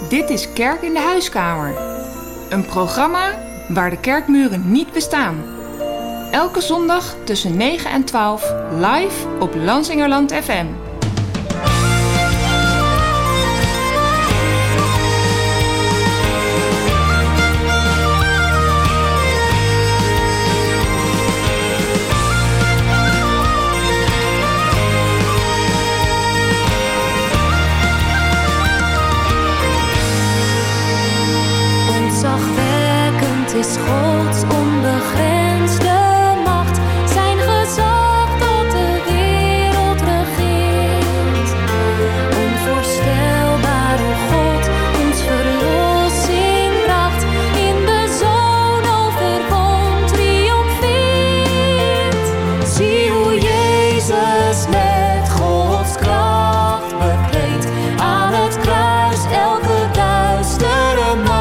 Dit is Kerk in de Huiskamer. Een programma waar de kerkmuren niet bestaan. Elke zondag tussen 9 en 12 live op Lansingerland FM. Ontzagwekkend is Gods onbegrensde macht, zijn gezag dat de wereld regeert. Onvoorstelbaar hoe God ons verlossing bracht, in de Zoon overwon triomfeert. Zie hoe Jezus met Gods kracht bekleed aan het kruis elke duistere macht.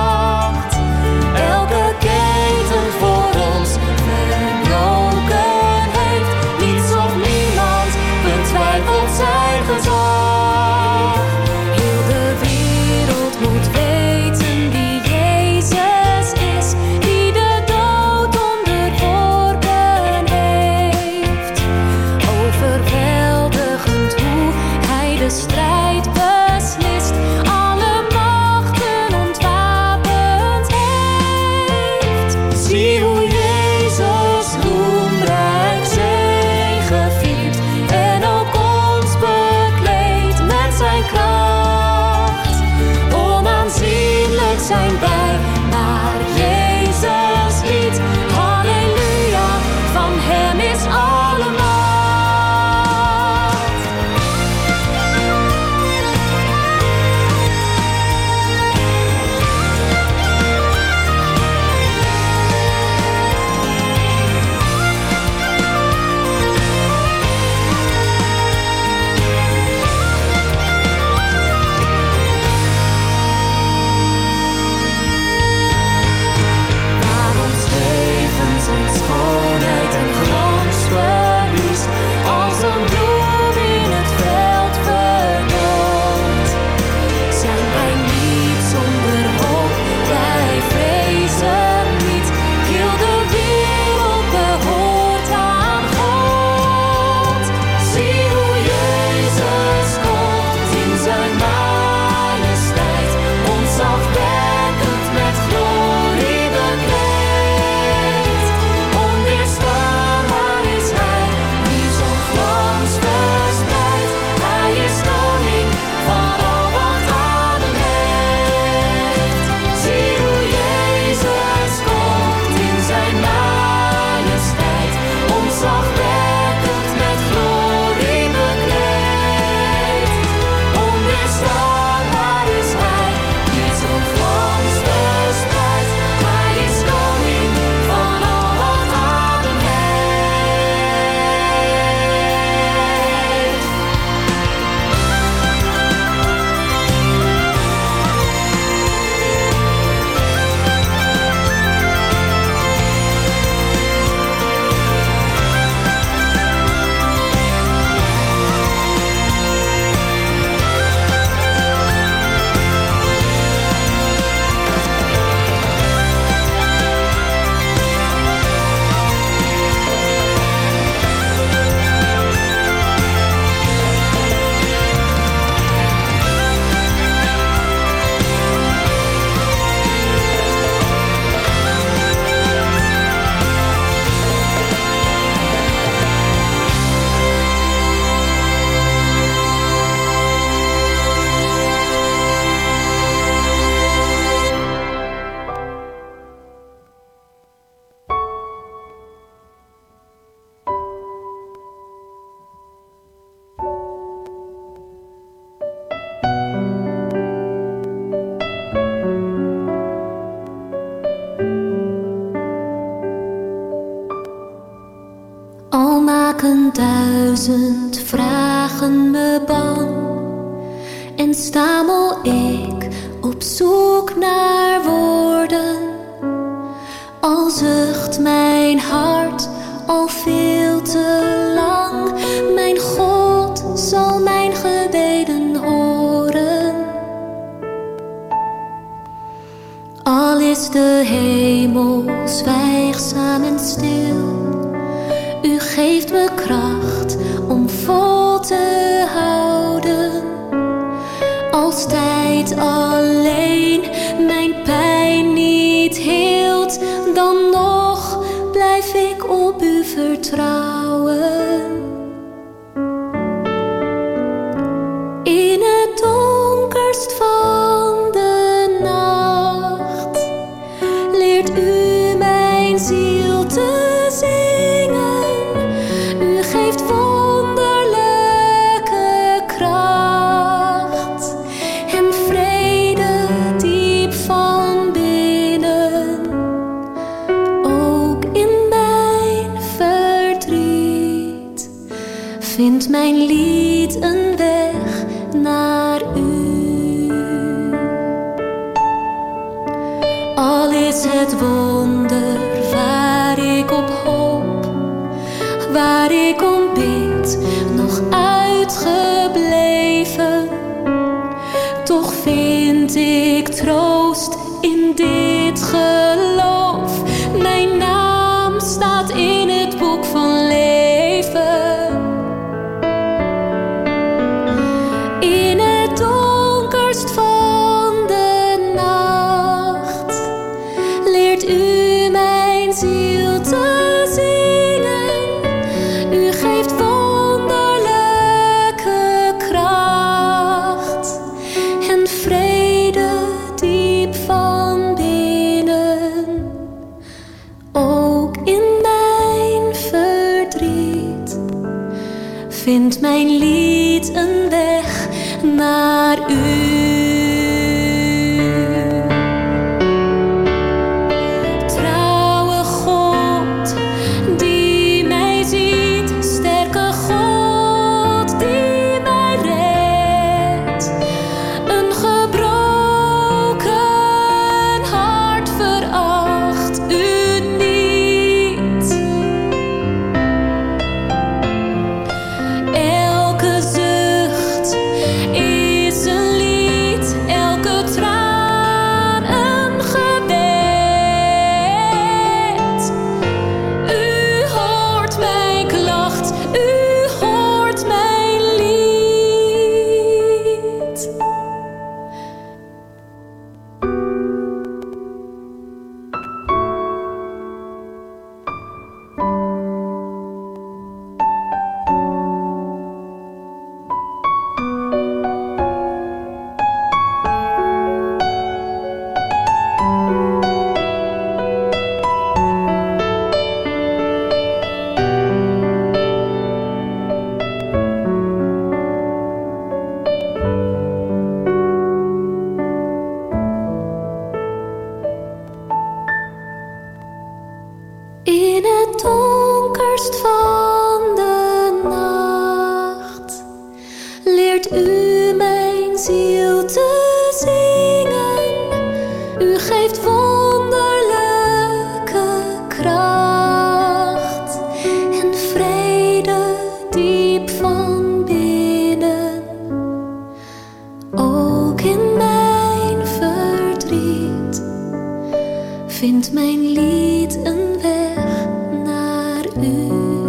Zijn wij naar Jezus lied. Halleluja, van hem is alle macht. Duizend vragen me bang en stamel ik op zoek naar woorden. Al zucht mijn hart al veel te lang, mijn God zal mijn gebeden horen. de hemel zwijgzaam en stil. U geeft me kracht om vol te houden. Als tijd alleen mijn pijn niet heelt, dan nog blijf ik op u vertrouwen. In het donkerst van de nacht leert u mijn ziel te zingen. U geeft wonderlijke kracht en vrede diep van binnen. Ook in mijn verdriet vindt mijn lied een weg naar u. Al is het wonder waar ik op hoop, waar ik om bid, nog uitgebleven, toch vind ik troost in dit geloof. Mijn naam staat in het boek van leven. In het donkerst van de nacht leert u mijn ziel te zingen. U geeft wonderlijke kracht en vrede diep van binnen. Ook in mijn verdriet vindt mijn lied een weg naar u. Trouwe God die mij ziet, sterke God die mij redt. Een gebroken hart veracht u niet. Elke zucht is een lied, elke traan een gebed. U hoort mijn klacht, u hoort mijn lied. In het donkerst van de nacht leert u mijn ziel te zingen. U geeft wonderlijke kracht en vrede diep van binnen. Ook in mijn verdriet vindt mijn lied een weg naar u.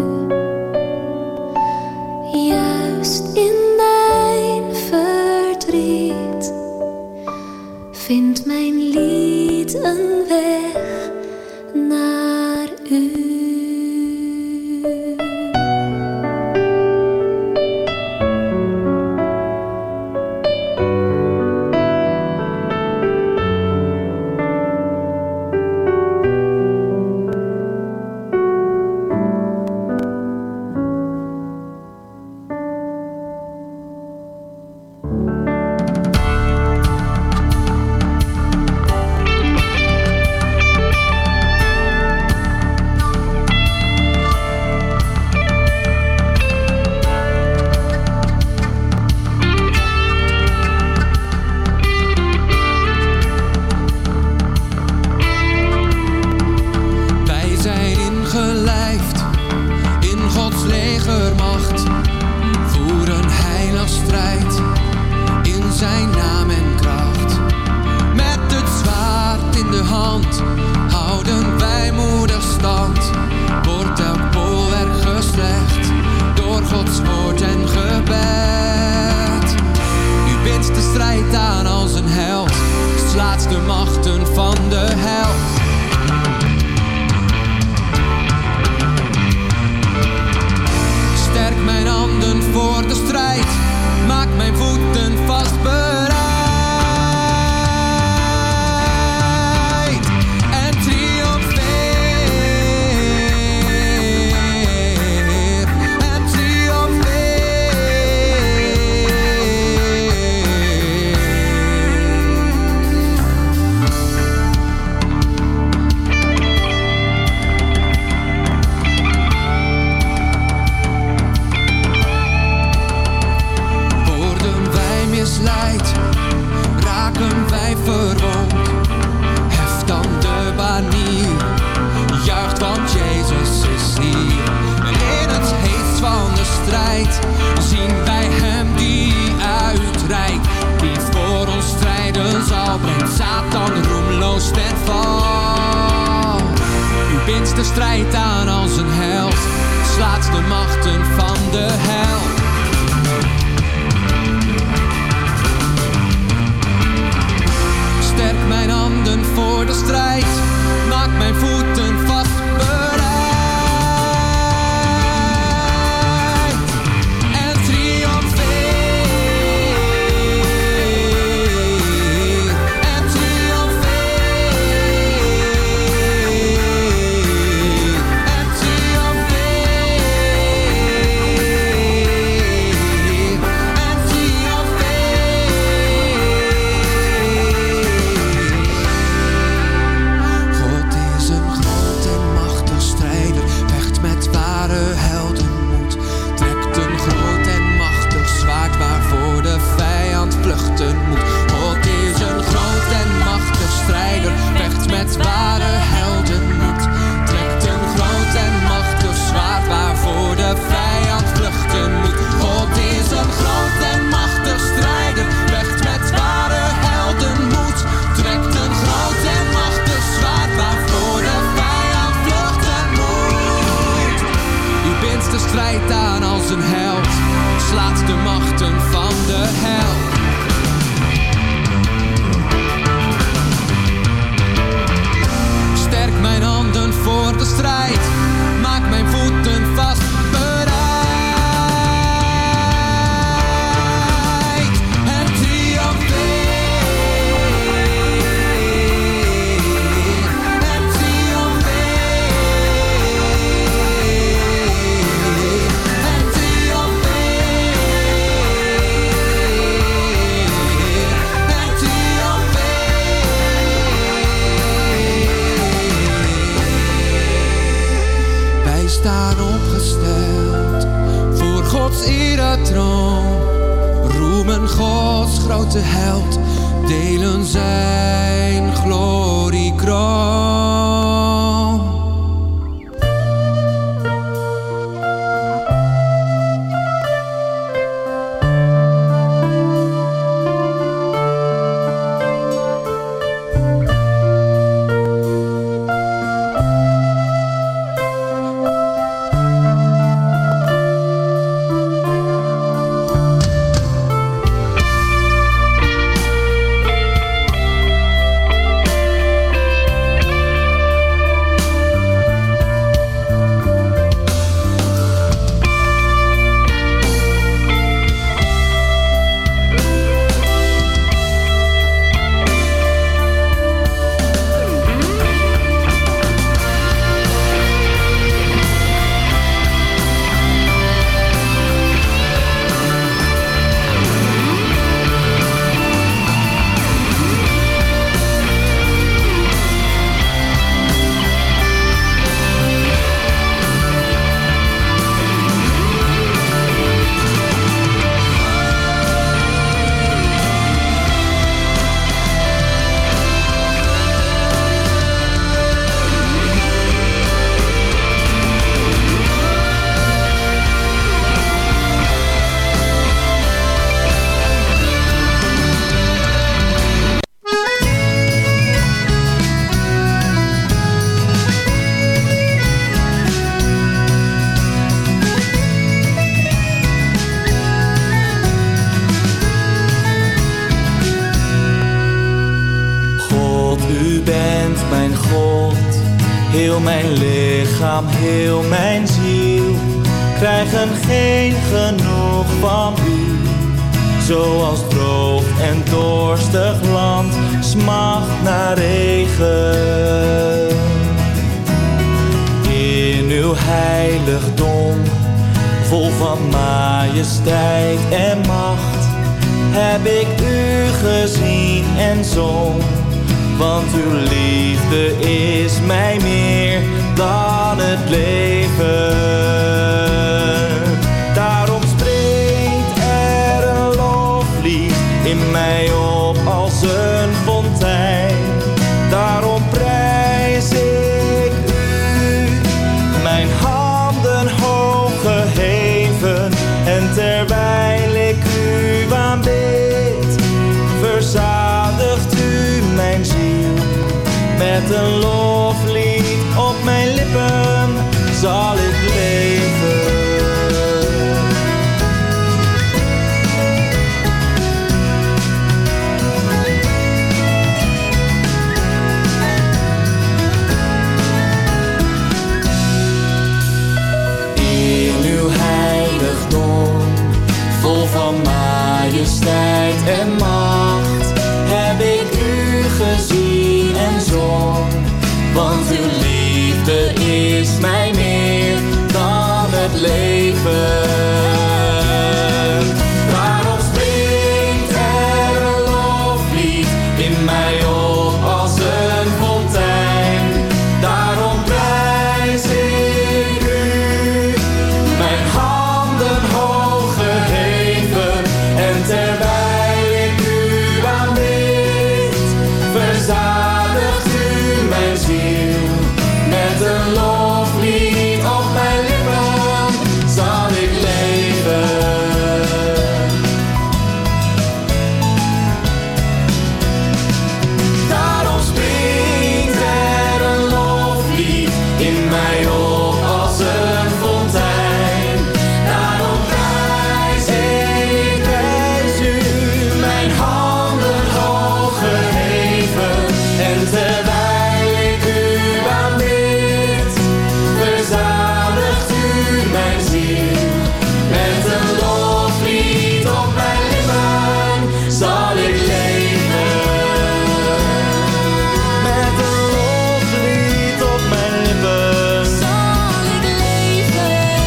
Juist in mijn verdriet vindt mijn lied een weg naar u. mij verwond. Hef dan de banier, juicht want Jezus is hier. En in het heetst van de strijd zien wij hem die uitreikt. Die voor ons strijden zal, brengt Satan roemloos ten val. U bindt de strijd aan als een held, slaat de machten van de hel. Sterk mijn handen voor de strijd, maak mijn voeten vast bereid. En triomfeer, en triomfeer, en triomfeer, en triomfeer. God is een groot en machtig strijder, vecht met ware heldenmoed. Trekt een groot en machtig zwaard waarvoor de vijand vluchten moet. God is een groot en machtig strijder, vecht met ware heldenmoed. Trekt een groot en machtig zwaard waarvoor de vijand vluchten moet. God is een groot en machtig strijder, vecht met ware heldenmoed. Trekt een groot en machtig zwaard waarvoor de vijand vluchten moet. U bindt de strijd aan als een held, slaat de machten van de hel. Sterk mijn handen voor de strijd, maak mijn voeten vast bereid. En triomfeer, en triomfeer, en triomfeer, en triomfeer. Wij staan opgesteld voor Gods eretroon, roemen Gods grote held, delen zijn gloriekroon. Heel mijn lichaam, heel mijn ziel krijgen geen genoeg van u. Zoals droog en dorstig land smacht naar regen. In uw heiligdom, vol van majesteit en macht, heb ik u gezien en zong. Want uw liefde is mij meer dan het leven. Daarom springt er een loflied in mij op als als een fontein. Daarom prijs ik u, mijn handen hoog geheven. En terwijl ik u aanbid, verzadigt u mijn ziel. Met een loflied op mijn lippen zal ik leven. Vol van majesteit en macht heb ik u gezien en zong. Want uw liefde is mij meer dan het leven. Daarom springt er een loflied in mij op als een fontein. Daarom prijs ik u, mijn handen hoog geheven. En terwijl ik u aanbid, verzadigt u mijn ziel. Met een loflied op mijn lippen zal ik leven. Daarom springt er een loflied in mij op als een fontein. Daarom prijs u, mijn handen hoog geheven. En terwijl ik u aanbid, verzadigt u mijn ziel. Met een loflied op mijn lippen zal ik leven. Met een loflied op mijn lippen zal ik leven.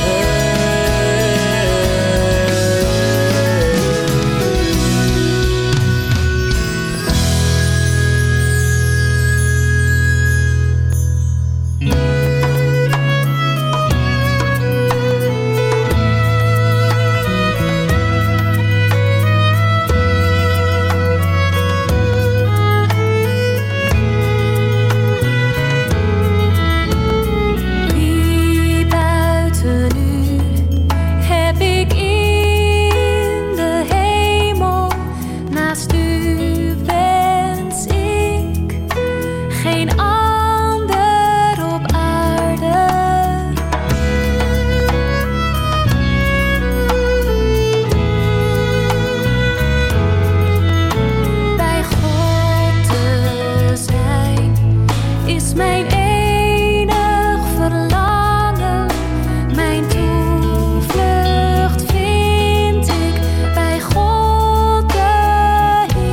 Wie buiten u heb ik in de hemel? Naast u wens ik geen ander op aarde. Bij God te zijn is mijn enig verlangen. Mijn toevlucht vind ik bij God de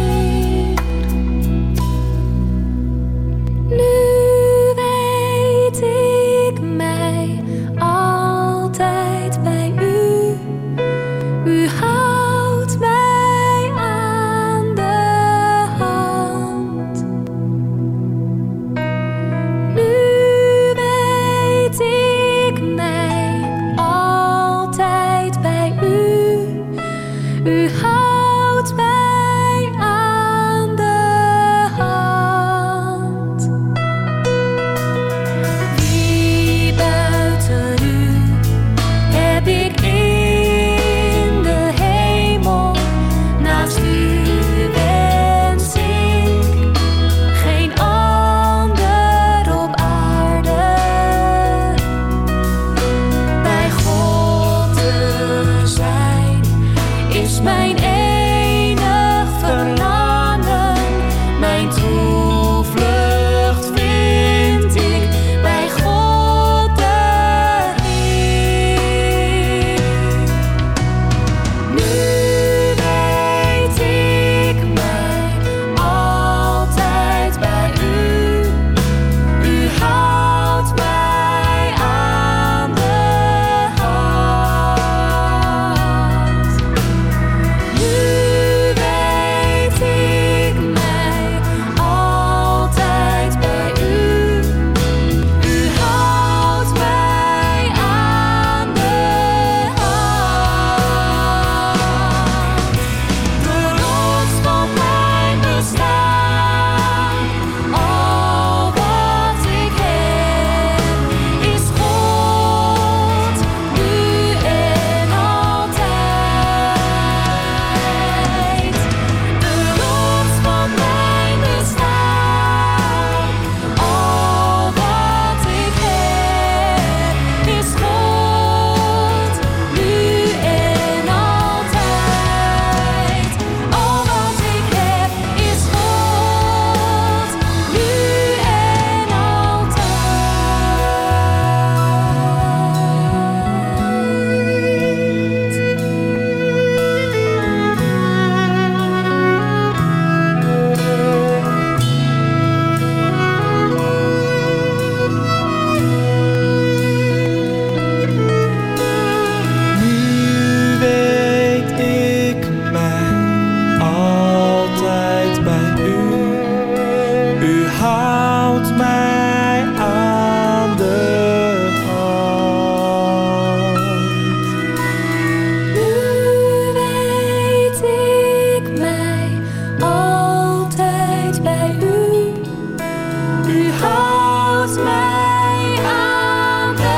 altijd bij u. U houdt mij aan de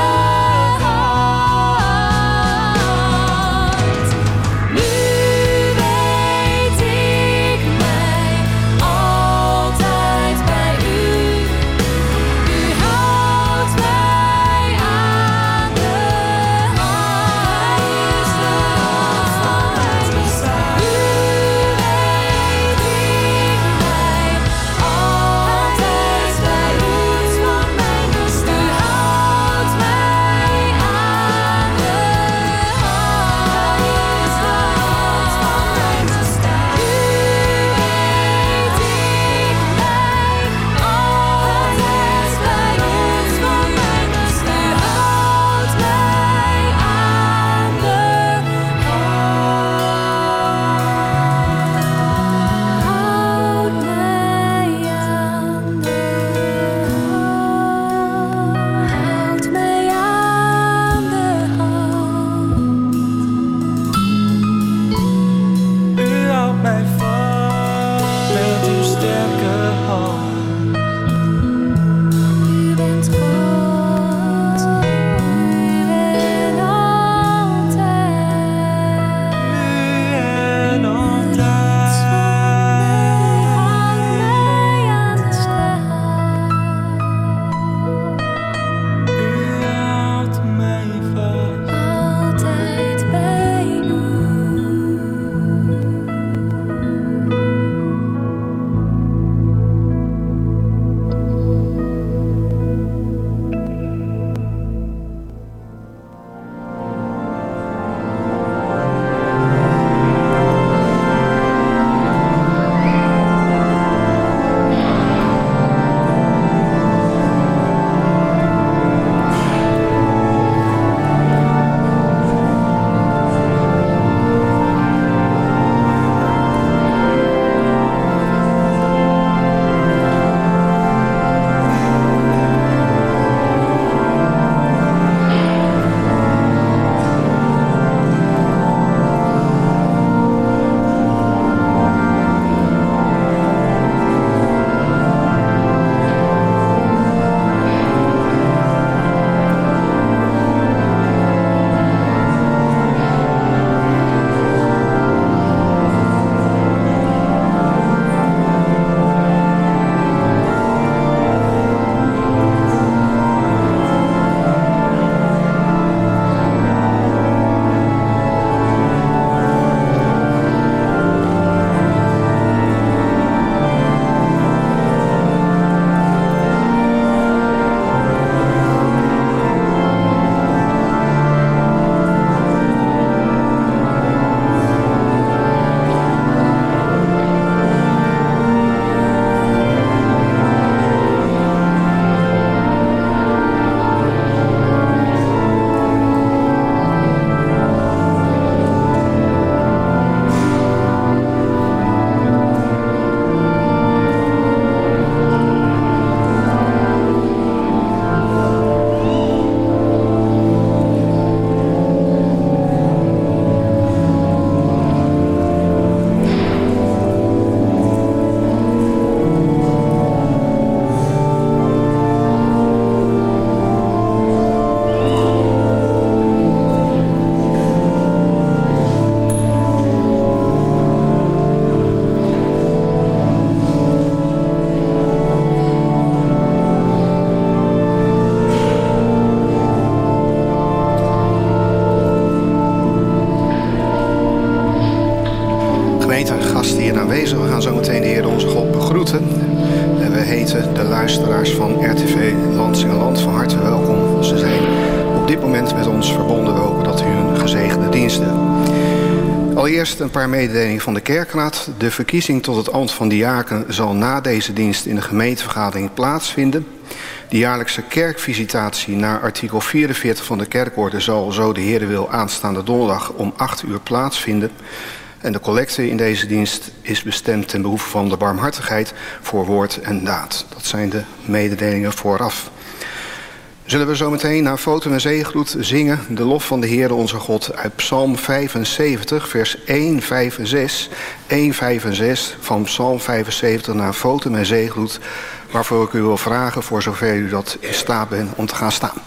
hand. Nu weet ik mij altijd bij u. U houdt mij aan de hand. Nu weet ik mij altijd bij u. Van mijn bestaan. U houdt mij aan de hand. Van mijn bestaan. Nu weet ik mij altijd bij u. Van mijn bestaan. U houdt mij aan de hand. Houd mij aan de hand. Houd mij aan de hand. U houdt mij vast met uw sterke hand. U bent God, u bent altijd. En altijd. Houd mij aan de slag. U houdt mij vast. Altijd bij u. Gasten hier aanwezig. We gaan zo meteen de Heer onze God begroeten. En we heten de luisteraars van RTV Lansingerland van harte welkom. Ze zijn op dit moment met ons verbonden. We hopen dat u een gezegende dienst hebt. Allereerst een paar mededelingen van de kerkraad. De verkiezing tot het ambt van diaken zal na deze dienst in de gemeentevergadering plaatsvinden. De jaarlijkse kerkvisitatie naar artikel 44 van de kerkorde zal, zo de Heer wil, aanstaande donderdag om 8 uur plaatsvinden. En de collecte in deze dienst is bestemd ten behoeve van de barmhartigheid voor woord en daad. Dat zijn de mededelingen vooraf. Zullen we zo meteen na foto en zeegroet zingen de lof van de Heere onze God uit Psalm 75, vers 1, 5 en 6. 1, 5 en 6 van Psalm 75 naar foto en zeegroet, waarvoor ik u wil vragen, voor zover u dat in staat bent, om te gaan staan.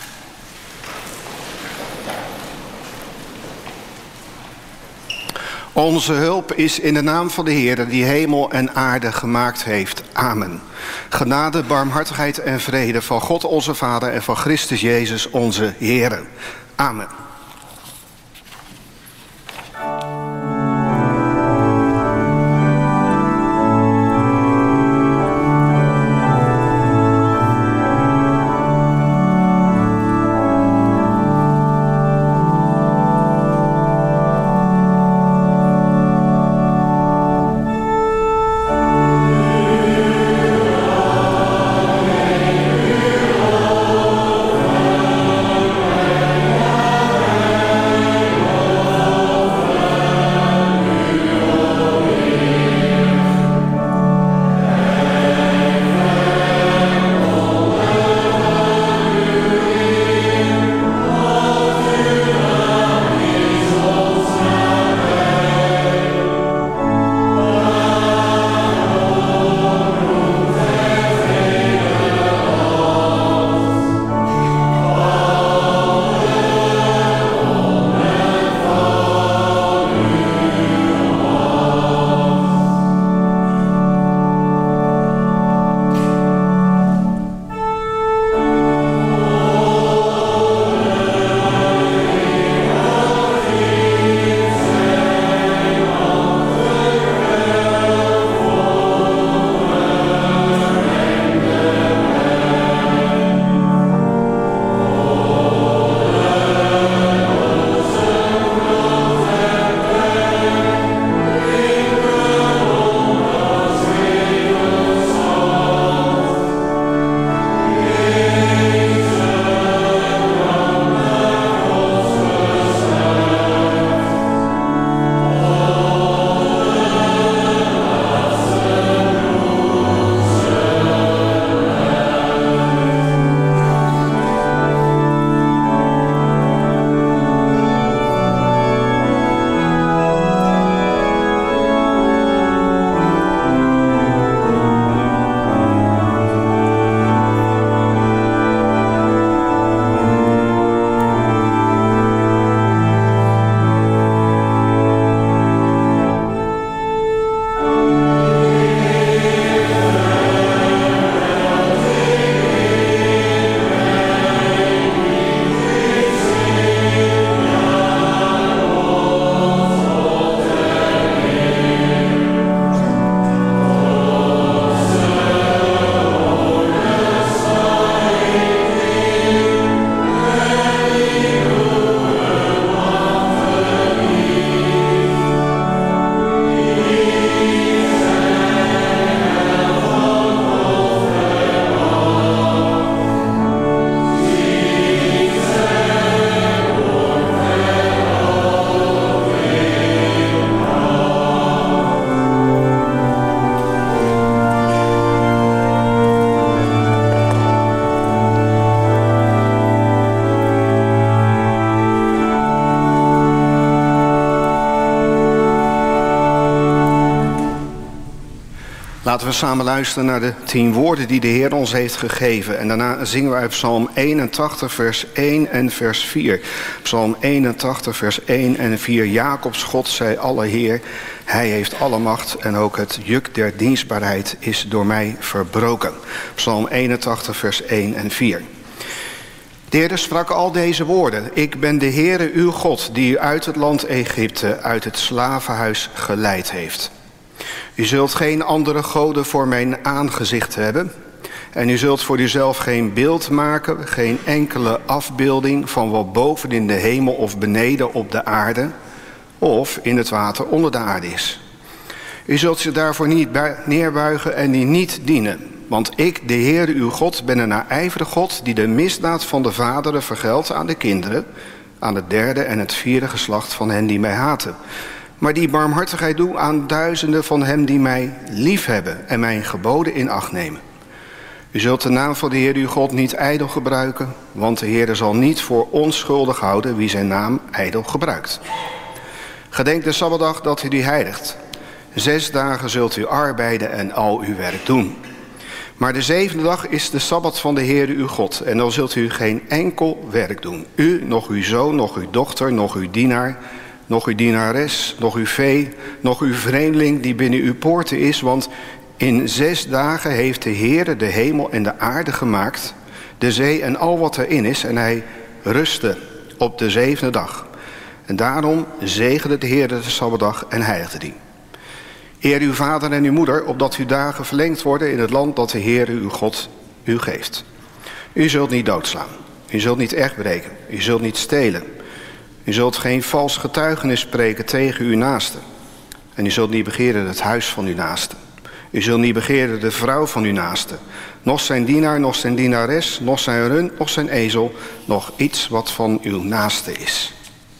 Onze hulp is in de naam van de Heere die hemel en aarde gemaakt heeft. Amen. Genade, barmhartigheid en vrede van God onze Vader en van Christus Jezus onze Heere. Amen. Laten we samen luisteren naar de 10 woorden die de Heer ons heeft gegeven. En daarna zingen we uit Psalm 81, vers 1 en vers 4. Psalm 81, vers 1 en 4. Jacobs God zij alle Heer. Hij heeft alle macht en ook het juk der dienstbaarheid is door mij verbroken. Psalm 81, vers 1 en 4. De Heer sprak al deze woorden. Ik ben de Heere uw God die u uit het land Egypte, uit het slavenhuis geleid heeft. U zult geen andere goden voor mijn aangezicht hebben. En u zult voor uzelf geen beeld maken, geen enkele afbeelding van wat boven in de hemel of beneden op de aarde of in het water onder de aarde is. U zult zich daarvoor niet neerbuigen en die niet dienen. Want ik, de Heere uw God, ben een naijverige God die de misdaad van de vaderen vergeldt aan de kinderen, aan het 3e en het 4e geslacht van hen die mij haten. Maar die barmhartigheid doe aan duizenden van hen die mij liefhebben en mijn geboden in acht nemen. U zult de naam van de Heer uw God niet ijdel gebruiken, want de Heer zal niet voor onschuldig houden wie zijn naam ijdel gebruikt. Gedenk de Sabbatdag dat u die heiligt. 6 dagen zult u arbeiden en al uw werk doen. Maar de 7e dag is de Sabbat van de Heer uw God. En dan zult u geen enkel werk doen. U, nog uw zoon, nog uw dochter, nog uw dienaar, nog uw dienares, nog uw vee, nog uw vreemdeling die binnen uw poorten is. Want in 6 dagen heeft de Heer de hemel en de aarde gemaakt, de zee en al wat erin is. En hij rustte op de 7e dag. En daarom zegende de Heer de Sabbatdag en heiligde die. Eer uw vader en uw moeder, opdat uw dagen verlengd worden in het land dat de Heer uw God u geeft. U zult niet doodslaan. U zult niet echt breken. U zult niet stelen. U zult geen vals getuigenis spreken tegen uw naaste. En u zult niet begeren het huis van uw naaste. U zult niet begeren de vrouw van uw naaste. Nog zijn dienaar, nog zijn dienares, nog zijn rund, nog zijn ezel. Nog iets wat van uw naaste is.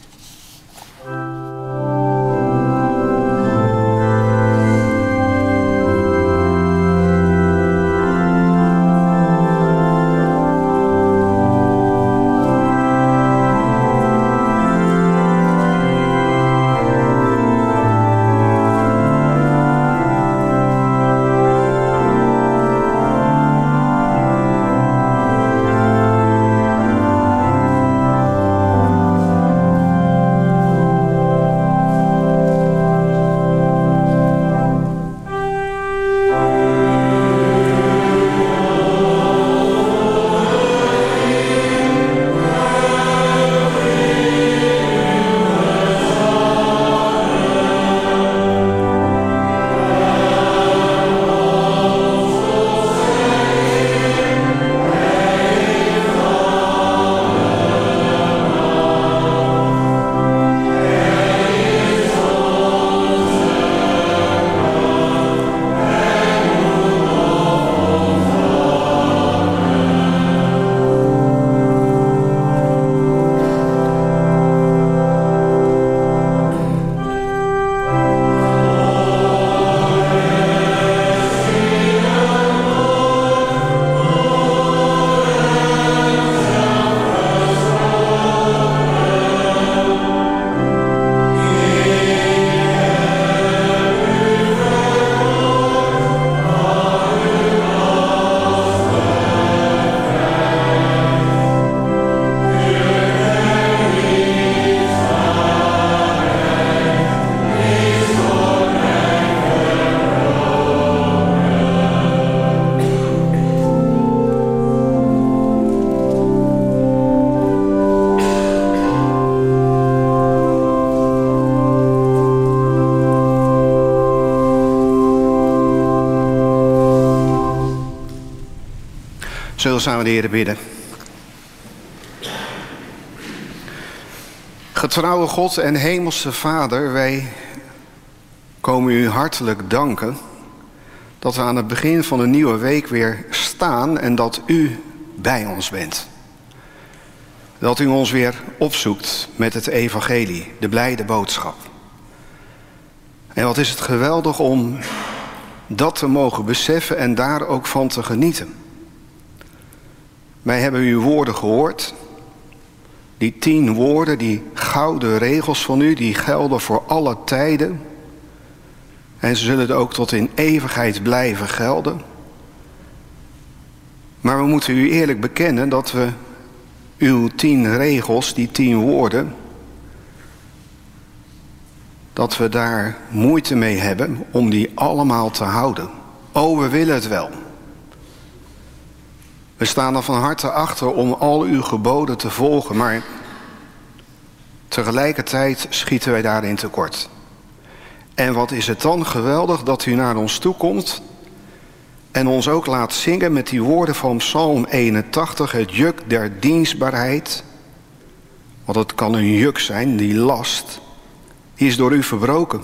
Zullen we samen de Heer bidden. Getrouwe God en hemelse Vader, wij komen u hartelijk danken dat we aan het begin van een nieuwe week weer staan en dat u bij ons bent. Dat u ons weer opzoekt met het evangelie, de blijde boodschap. En wat is het geweldig om dat te mogen beseffen en daar ook van te genieten. Wij hebben uw woorden gehoord. Die 10 woorden, die gouden regels van u, die gelden voor alle tijden. En ze zullen ook tot in eeuwigheid blijven gelden. Maar we moeten u eerlijk bekennen dat we uw 10 regels, die 10 woorden, dat we daar moeite mee hebben om die allemaal te houden. Oh, we willen het wel. We staan er van harte achter om al uw geboden te volgen, maar tegelijkertijd schieten wij daarin tekort. En wat is het dan geweldig dat u naar ons toe komt en ons ook laat zingen met die woorden van Psalm 81, het juk der dienstbaarheid. Want het kan een juk zijn, die last, die is door u verbroken.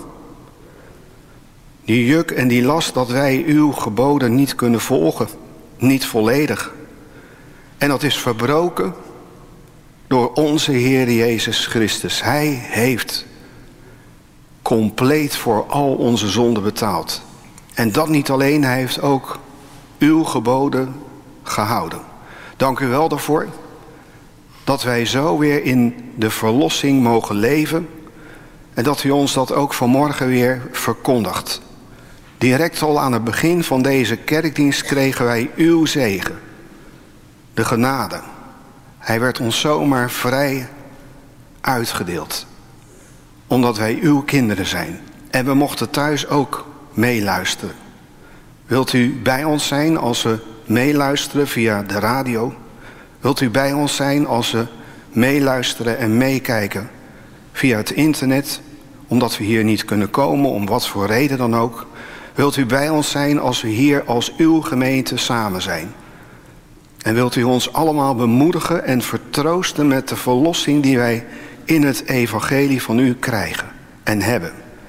Die juk en die last dat wij uw geboden niet kunnen volgen, niet volledig. En dat is verbroken door onze Heer Jezus Christus. Hij heeft compleet voor al onze zonden betaald. En dat niet alleen, hij heeft ook uw geboden gehouden. Dank u wel daarvoor dat wij zo weer in de verlossing mogen leven en dat u ons dat ook vanmorgen weer verkondigt. Direct al aan het begin van deze kerkdienst kregen wij uw zegen, de genade. Hij werd ons zomaar vrij uitgedeeld, omdat wij uw kinderen zijn. En we mochten thuis ook meeluisteren. Wilt u bij ons zijn als we meeluisteren via de radio? Wilt u bij ons zijn als we meeluisteren en meekijken via het internet, omdat we hier niet kunnen komen, om wat voor reden dan ook? Wilt u bij ons zijn als we hier als uw gemeente samen zijn? En wilt u ons allemaal bemoedigen en vertroosten met de verlossing die wij in het evangelie van u krijgen en hebben?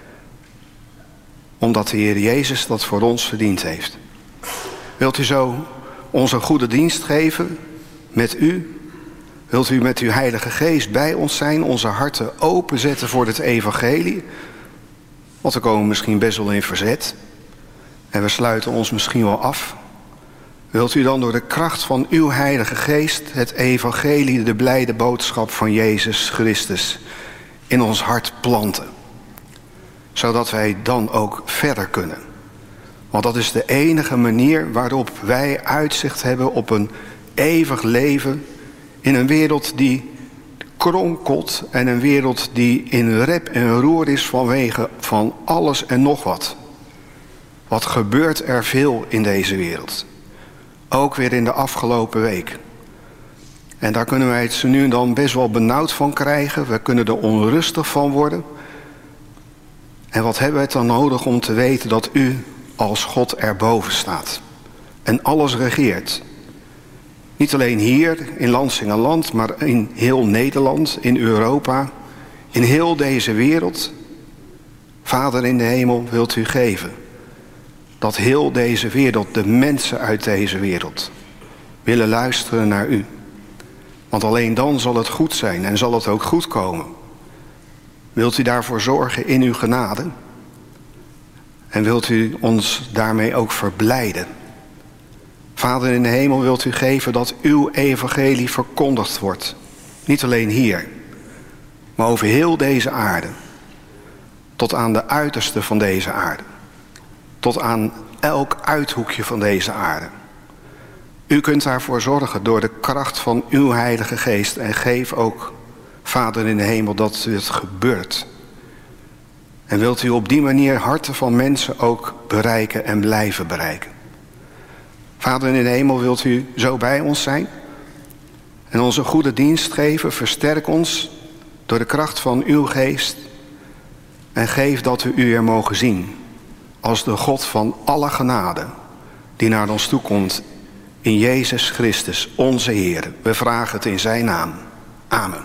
Omdat de Heer Jezus dat voor ons verdiend heeft. Wilt u zo ons een goede dienst geven met u? Wilt u met uw Heilige Geest bij ons zijn, onze harten openzetten voor het evangelie? Want we komen misschien best wel in verzet. En we sluiten ons misschien wel af. Wilt u dan door de kracht van uw Heilige Geest het evangelie, de blijde boodschap van Jezus Christus, in ons hart planten? Zodat wij dan ook verder kunnen. Want dat is de enige manier waarop wij uitzicht hebben op een eeuwig leven in een wereld die kronkelt en een wereld die in rep en roer is vanwege van alles en nog wat. Wat gebeurt er veel in deze wereld? Ook weer in de afgelopen week. En daar kunnen wij het zo nu en dan best wel benauwd van krijgen. We kunnen er onrustig van worden. En wat hebben we het dan nodig om te weten dat u als God erboven staat en alles regeert? Niet alleen hier in Lansingerland, maar in heel Nederland, in Europa, in heel deze wereld. Vader in de hemel, wilt u geven dat heel deze wereld, de mensen uit deze wereld, willen luisteren naar u. Want alleen dan zal het goed zijn en zal het ook goed komen. Wilt u daarvoor zorgen in uw genade? En wilt u ons daarmee ook verblijden? Vader in de hemel, wilt u geven dat uw evangelie verkondigd wordt. Niet alleen hier, maar over heel deze aarde. Tot aan de uiterste van deze aarde. Tot aan elk uithoekje van deze aarde. U kunt daarvoor zorgen door de kracht van uw Heilige Geest. En geef ook, Vader in de hemel, dat het gebeurt. En wilt u op die manier harten van mensen ook bereiken en blijven bereiken. Vader in de hemel, wilt u zo bij ons zijn? En onze goede dienst geven, versterk ons door de kracht van uw geest. En geef dat we u er mogen zien als de God van alle genade die naar ons toe komt in Jezus Christus, onze Heer. We vragen het in zijn naam. Amen.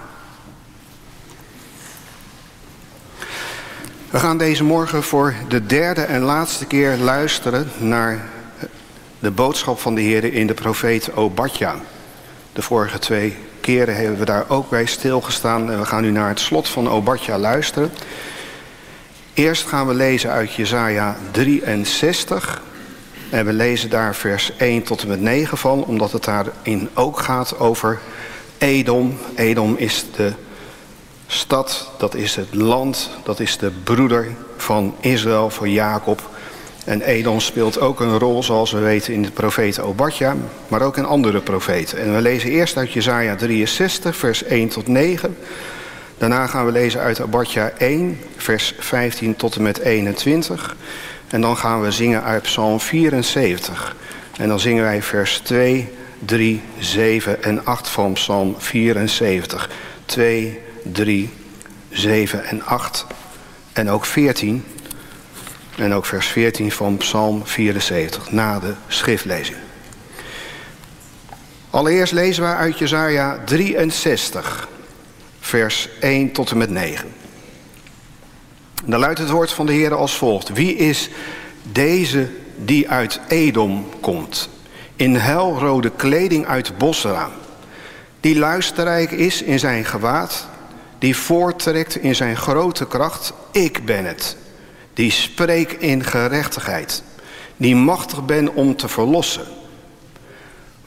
We gaan deze morgen voor de derde en laatste keer luisteren naar de boodschap van de Heer in de profeet Obadja. De vorige 2 keren hebben we daar ook bij stilgestaan en we gaan nu naar het slot van Obadja luisteren. Eerst gaan we lezen uit Jesaja 63 en we lezen daar vers 1 tot en met 9 van, omdat het daarin ook gaat over Edom. Edom is de stad, dat is het land, dat is de broeder van Israël, voor Jacob. En Edom speelt ook een rol, zoals we weten, in de profeet Obadja, maar ook in andere profeten. En we lezen eerst uit Jesaja 63, vers 1 tot 9. Daarna gaan we lezen uit Obadja 1, vers 15 tot en met 21. En dan gaan we zingen uit Psalm 74. En dan zingen wij vers 2, 3, 7 en 8 van Psalm 74. 2, 3, 7 en 8. En ook 14. En ook vers 14 van Psalm 74, na de schriftlezing. Allereerst lezen we uit Jesaja 63, vers 1 tot en met 9. Dan luidt het woord van de Heer als volgt. Wie is deze die uit Edom komt, in helrode kleding uit Bosra, die luisterrijk is in zijn gewaad, die voorttrekt in zijn grote kracht? Ik ben het, die spreek in gerechtigheid, die machtig ben om te verlossen.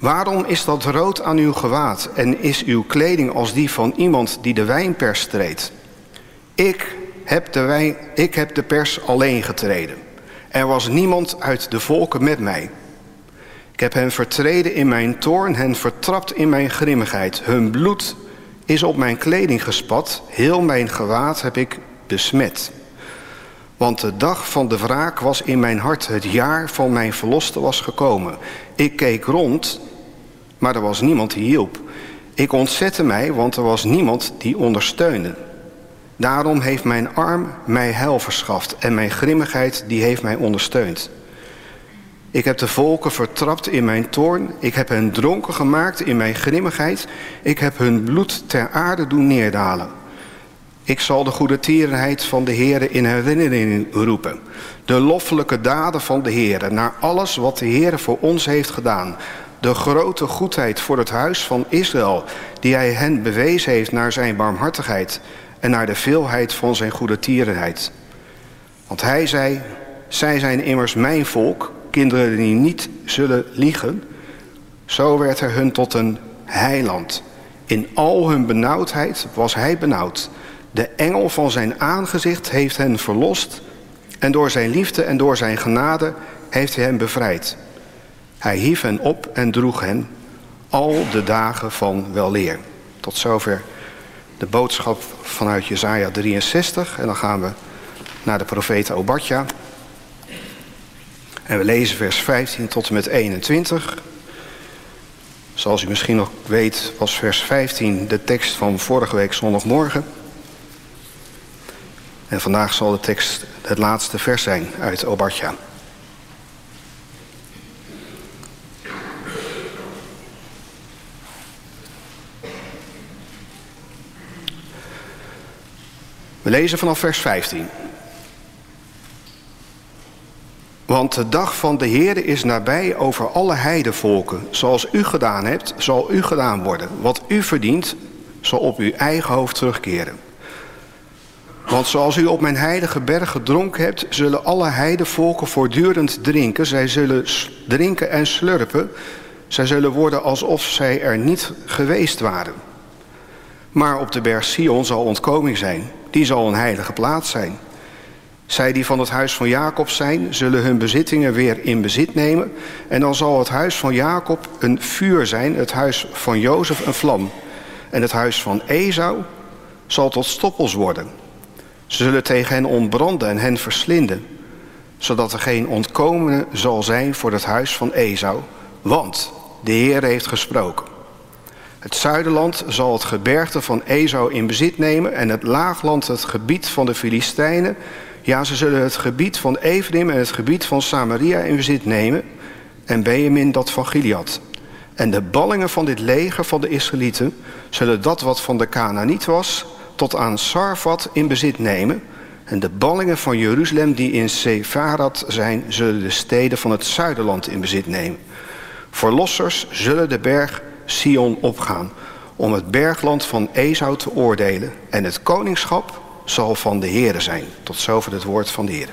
Waarom is dat rood aan uw gewaad en is uw kleding als die van iemand die de wijnpers treedt? Ik heb de pers alleen getreden. Er was niemand uit de volken met mij. Ik heb hen vertreden in mijn toorn, hen vertrapt in mijn grimmigheid. Hun bloed is op mijn kleding gespat, heel mijn gewaad heb ik besmet. Want de dag van de wraak was in mijn hart, het jaar van mijn verloste was gekomen. Ik keek rond, maar er was niemand die hielp. Ik ontzette mij, want er was niemand die ondersteunde. Daarom heeft mijn arm mij heil verschaft en mijn grimmigheid die heeft mij ondersteund. Ik heb de volken vertrapt in mijn toorn. Ik heb hen dronken gemaakt in mijn grimmigheid. Ik heb hun bloed ter aarde doen neerdalen. Ik zal de goedertierenheid van de Heere in herinnering roepen. De loffelijke daden van de Heere, naar alles wat de Heere voor ons heeft gedaan. De grote goedheid voor het huis van Israël, die hij hen bewezen heeft naar zijn barmhartigheid en naar de veelheid van zijn goedertierenheid. Want hij zei, zij zijn immers mijn volk, kinderen die niet zullen liegen. Zo werd er hun tot een heiland. In al hun benauwdheid was hij benauwd. De engel van zijn aangezicht heeft hen verlost. En door zijn liefde en door zijn genade heeft hij hen bevrijd. Hij hief hen op en droeg hen al de dagen van weleer. Tot zover de boodschap vanuit Jesaja 63. En dan gaan we naar de profeet Obadja. En we lezen vers 15 tot en met 21. Zoals u misschien nog weet was vers 15 de tekst van vorige week zondagmorgen. En vandaag zal de tekst het laatste vers zijn uit Obadja. We lezen vanaf vers 15. Want de dag van de Heere is nabij over alle heidevolken. Zoals u gedaan hebt, zal u gedaan worden. Wat u verdient, zal op uw eigen hoofd terugkeren. Want zoals u op mijn heilige berg gedronken hebt, zullen alle heidevolken voortdurend drinken. Zij zullen drinken en slurpen. Zij zullen worden alsof zij er niet geweest waren. Maar op de berg Sion zal ontkoming zijn. Die zal een heilige plaats zijn. Zij die van het huis van Jacob zijn, zullen hun bezittingen weer in bezit nemen. En dan zal het huis van Jacob een vuur zijn, het huis van Jozef een vlam. En het huis van Esau zal tot stoppels worden. Ze zullen tegen hen ontbranden en hen verslinden, zodat er geen ontkomene zal zijn voor het huis van Esau. Want de Heer heeft gesproken. Het zuiderland zal het gebergte van Esau in bezit nemen en het laagland het gebied van de Filistijnen. Ja, ze zullen het gebied van Ephraim en het gebied van Samaria in bezit nemen en Benjamin dat van Gilead. En de ballingen van dit leger van de Israëlieten zullen dat wat van de Kanaaniet was tot aan Sarfat in bezit nemen. En de ballingen van Jeruzalem die in Sefarad zijn, zullen de steden van het zuiderland in bezit nemen. Verlossers zullen de berg Sion opgaan om het bergland van Esau te oordelen. En het koningschap zal van de Heere zijn. Tot zover het woord van de Heere.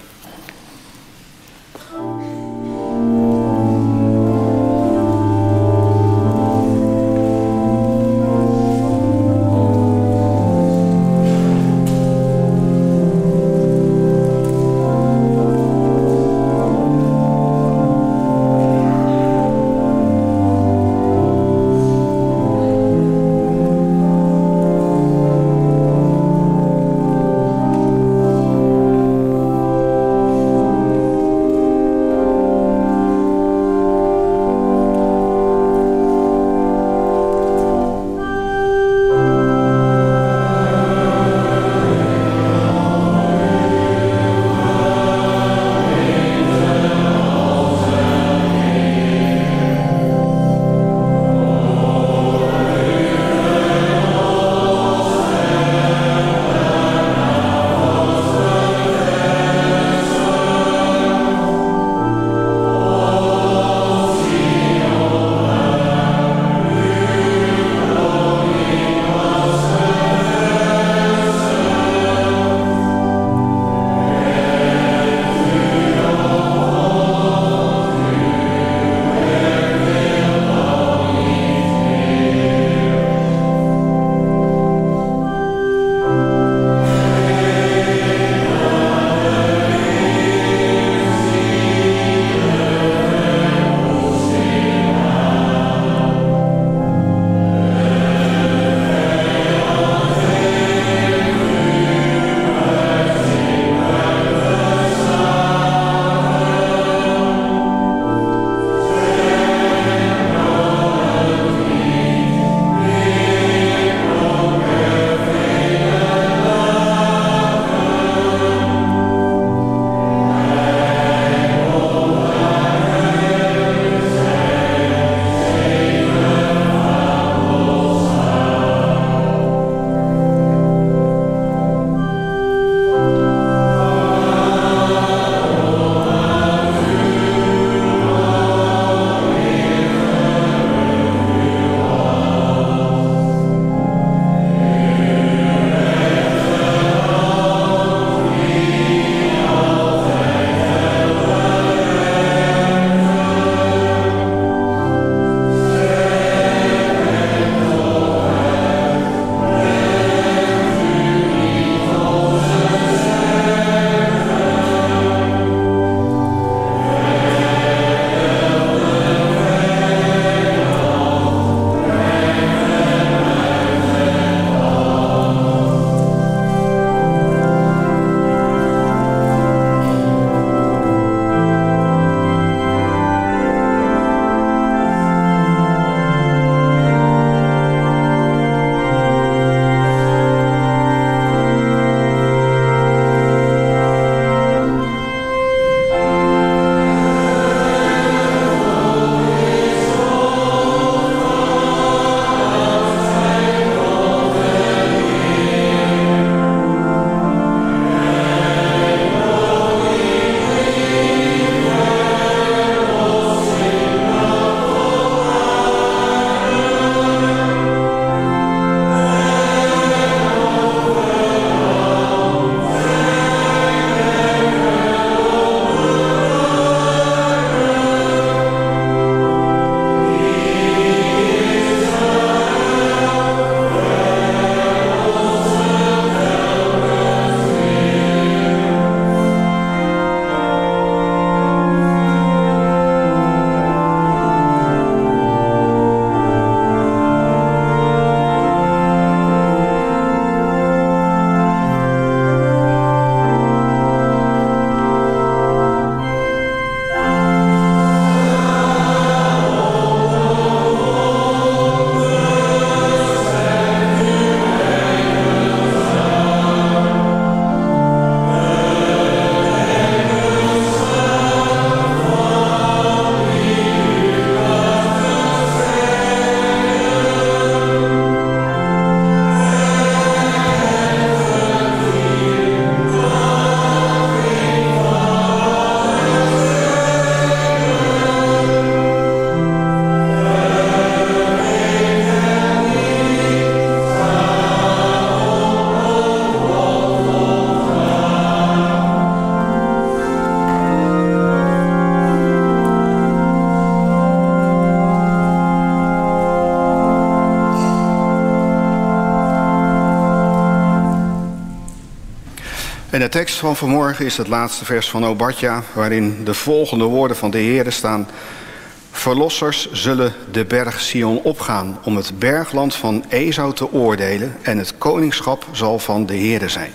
de tekst van vanmorgen is het laatste vers van Obadja, waarin de volgende woorden van de Heere staan: Verlossers zullen de berg Sion opgaan om het bergland van Esau te oordelen en het koningschap zal van de Heere zijn.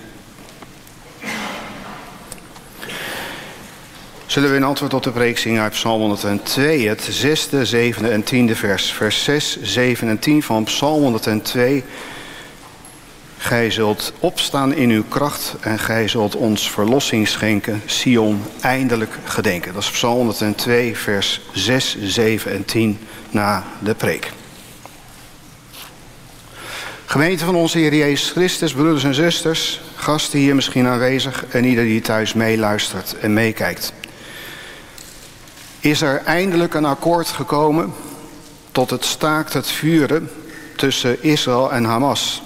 Zullen we in antwoord op de preek zingen uit Psalm 102, het 6e, 7e en 10e vers. Vers 6, 7 en 10 van Psalm 102. Gij zult opstaan in uw kracht en gij zult ons verlossing schenken, Sion eindelijk gedenken. Dat is Psalm 102, vers 6, 7 en 10 na de preek. Gemeente van onze Heer Jezus Christus, broeders en zusters, gasten hier misschien aanwezig en ieder die thuis meeluistert en meekijkt. Is er eindelijk een akkoord gekomen tot het staakt het vuren tussen Israël en Hamas?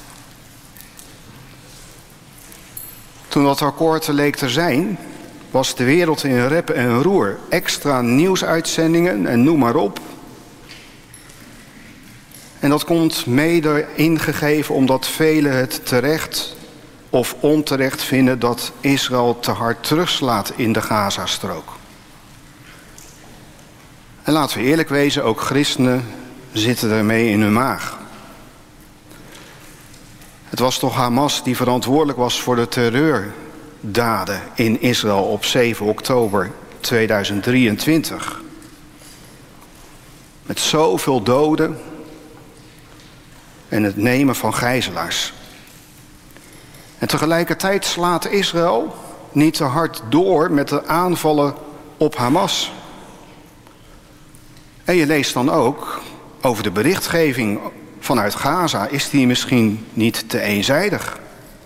Toen dat akkoord er leek te zijn, was de wereld in rep en roer. Extra nieuwsuitzendingen en noem maar op. En dat komt mede ingegeven omdat velen het terecht of onterecht vinden dat Israël te hard terugslaat in de Gazastrook. En laten we eerlijk wezen, ook christenen zitten ermee in hun maag. Het was toch Hamas die verantwoordelijk was voor de terreurdaden in Israël op 7 oktober 2023. Met zoveel doden en het nemen van gijzelaars. En tegelijkertijd slaat Israël niet te hard door met de aanvallen op Hamas. En je leest dan ook over de berichtgeving vanuit Gaza, is die misschien niet te eenzijdig?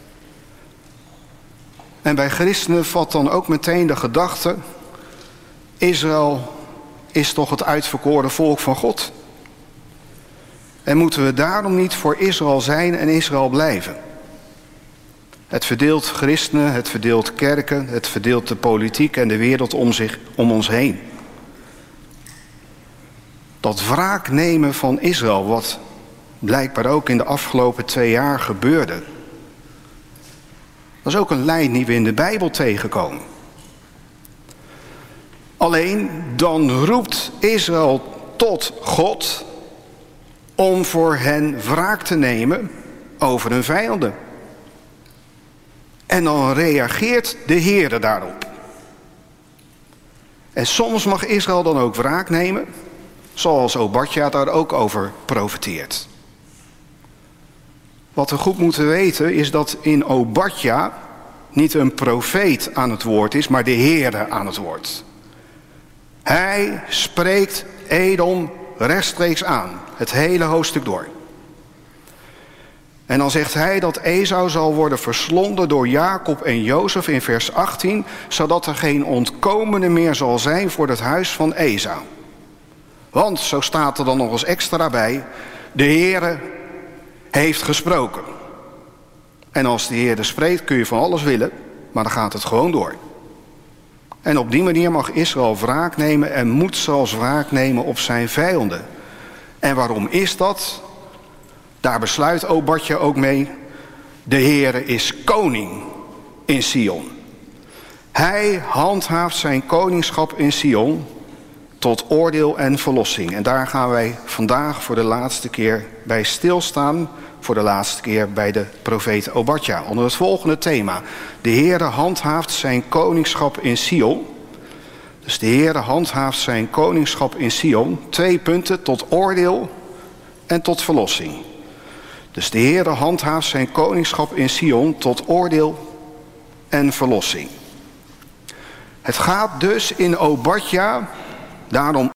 En bij christenen valt dan ook meteen de gedachte: Israël is toch het uitverkoren volk van God? En moeten we daarom niet voor Israël zijn en Israël blijven? Het verdeelt christenen, het verdeelt kerken, het verdeelt de politiek en de wereld om ons heen. Dat wraaknemen van Israël, wat blijkbaar ook in de afgelopen 2 jaar gebeurde, dat is ook een lijn die we in de Bijbel tegenkomen. Alleen dan roept Israël tot God om voor hen wraak te nemen over hun vijanden. En dan reageert de Heere daarop. En soms mag Israël dan ook wraak nemen, zoals Obadja daar ook over profeteert. Wat we goed moeten weten is dat in Obadja niet een profeet aan het woord is, maar de Heere aan het woord. Hij spreekt Edom rechtstreeks aan, het hele hoofdstuk door. En dan zegt hij dat Esau zal worden verslonden door Jacob en Jozef in vers 18, zodat er geen ontkomende meer zal zijn voor het huis van Esau. Want, zo staat er dan nog eens extra bij, de Heere heeft gesproken. En als de Heere spreekt kun je van alles willen, maar dan gaat het gewoon door. En op die manier mag Israël wraak nemen en moet zelfs wraak nemen op zijn vijanden. En waarom is dat? Daar besluit Obadja ook mee: de Heere is koning in Sion. Hij handhaaft zijn koningschap in Sion tot oordeel en verlossing. En daar gaan wij vandaag voor de laatste keer bij stilstaan. Voor de laatste keer bij de profeet Obadja. Onder het volgende thema: de Heere handhaaft zijn koningschap in Sion. Dus de Heere handhaaft zijn koningschap in Sion. 2 punten: tot oordeel en tot verlossing. Dus de Heere handhaaft zijn koningschap in Sion tot oordeel en verlossing. Het gaat dus in Obadja daarom